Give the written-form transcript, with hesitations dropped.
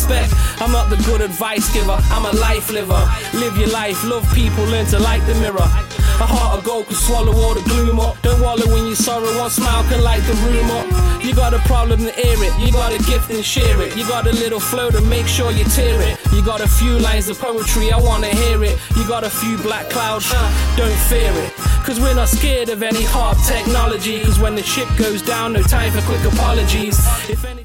respect. I'm not the good advice giver, I'm a life liver. Live your life, love people, learn to like the mirror. A heart of gold can swallow all the gloom up. Don't wallow in your sorrow, one smile can light the room up. You got a problem to air it, you got a gift and share it. You got a little flow to make sure you tear it. You got a few lines of poetry, I wanna hear it. You got a few black clouds, don't fear it. Cause we're not scared of any hard technology. Cause when the ship goes down, no time for quick apologies. If any